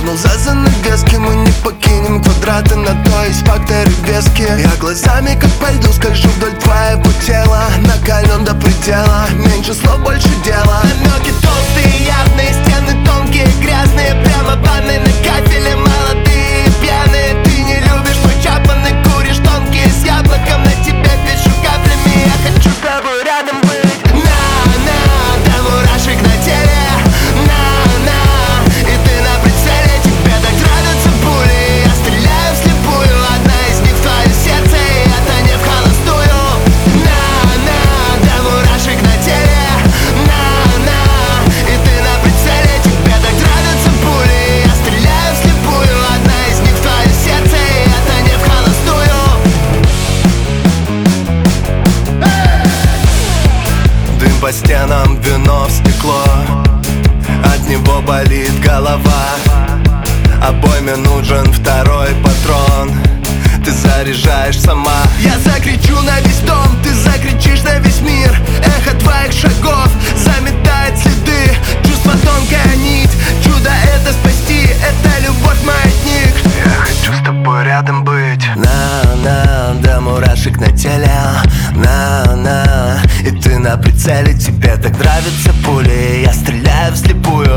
дернул за занавески. Мы не покинем квадраты, на то есть факторы веские. Я глазами как по льду скольжу вдоль твоего тела, накален до предела, меньше слов, больше дела. Намеки толстые, явные, стены тонкие, грязные, прямо ванны на кафеле, молодые, пьяные. Ты не любишь мой чапанный, куришь тонкие, с яблоком на тебя пишу каплями. Я хочу с тобой рядом быть. На-на, до мурашек на теле. На-на, и ты на прицеле, тебе так нравятся пули. Я стреляю вслепую, одна из них в твое сердце, и это не в холостую. На-на, до мурашек на теле. На-на, и ты на прицеле, тебе так нравятся пули. Я стреляю вслепую, одна из них в твое сердце, и это не в холостую. Дым по стенам, вино в стекло, от него болит голова. Обойме нужен второй патрон, ты заряжаешь сама. Я закричу на весь дом, ты закричишь на весь мир. Эхо твоих шагов заметает следы. Чувство тонкая нить, чудо это спасти, это любовь маятник. Я хочу с тобой рядом быть. На-на, до мурашек на теле. На-на, и ты на прицеле, тебе так нравятся пули. Я стреляю вслепую,